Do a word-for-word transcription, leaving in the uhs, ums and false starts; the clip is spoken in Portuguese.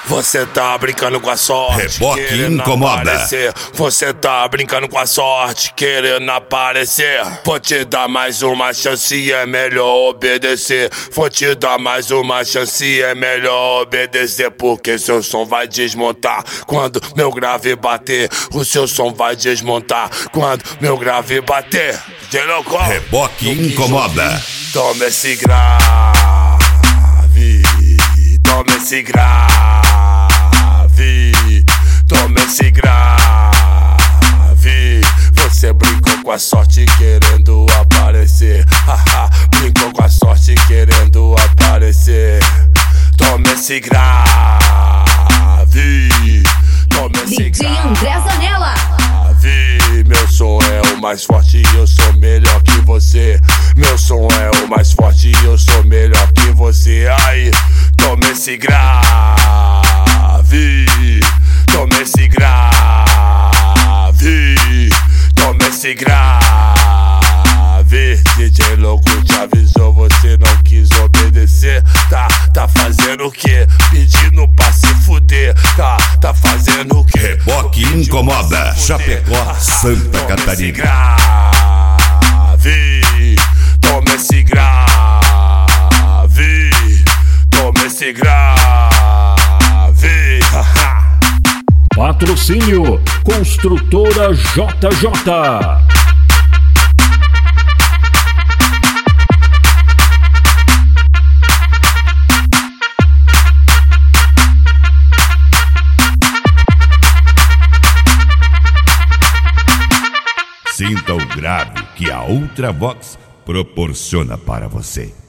Você tá brincando com a sorte, Reboque querendo incomoda. aparecer. Você tá brincando com a sorte, querendo aparecer. Vou te dar mais uma chance, é melhor obedecer. Vou te dar mais uma chance, é melhor obedecer. Porque seu som vai desmontar quando meu grave bater. O seu som vai desmontar quando meu grave bater. Gelocó, Reboque incomoda. toma esse grave, toma esse grave, toma esse grave. Você brincou com a sorte querendo aparecer. Haha, brincou com a sorte querendo aparecer. Toma esse grave, toma esse D J André Zanella. Meu som é o mais forte e eu sou melhor que você. Meu som é o mais forte e eu sou melhor que você. Aí, toma esse grave, toma esse grave, toma esse grave. D J louco te avisou, você não quis obedecer. Tá, tá fazendo o quê? Pedindo pra se fuder. Tá, tá fazendo o quê? Reboque incomoda. Chapecó, Santa Catarina. Toma esse grave, toma esse grave. Patrocínio Construtora J J. Sinta o grave que a Ultravox proporciona para você.